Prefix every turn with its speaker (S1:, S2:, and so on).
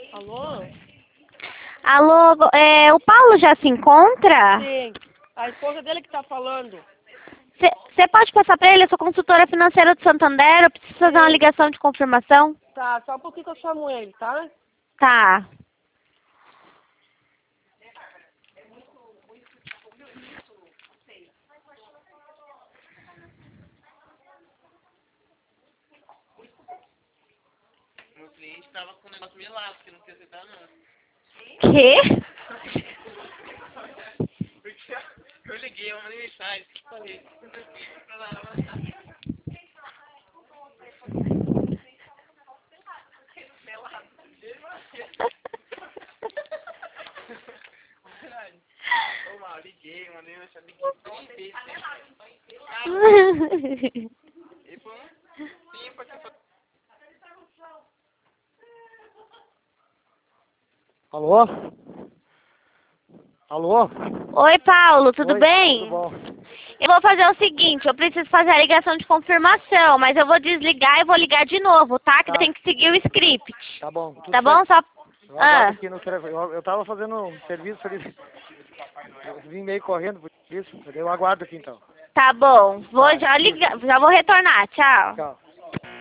S1: Alô?
S2: Alô, o Paulo já se encontra?
S1: Sim. A esposa dele que tá falando.
S2: Você pode passar para ele? Eu sou consultora financeira do Santander, eu preciso fazer uma
S1: Sim.
S2: ligação de confirmação.
S1: Tá, só um pouquinho que eu chamo ele, tá?
S2: Tá.
S3: Meu cliente tava com um negócio meio lá, porque não quer aceitar não.
S2: Quê?
S3: Porque eu liguei, eu mandei mensagem, falei, pra lá, ô mal, liguei, mandei mensagem, liguei 3 vezes. E foi um tempo aqui.
S4: Alô? Alô?
S2: Oi, Paulo, tudo
S4: Oi,
S2: bem?
S4: tudo bom?
S2: Eu vou fazer o seguinte, eu preciso fazer a ligação de confirmação, mas eu vou desligar e vou ligar de novo, tá? Que
S4: Tá.
S2: tem que seguir o script.
S4: Tá bom, tudo
S2: Tá bom?
S4: certo.
S2: Só...
S4: Eu aguardo
S2: Ah,
S4: aqui no telefone. Eu tava fazendo um serviço ali. Eu vim meio correndo por isso. Eu aguardo aqui então.
S2: tá bom. Vou
S4: Tá,
S2: já ligar, já vou retornar. Tchau.
S4: tchau.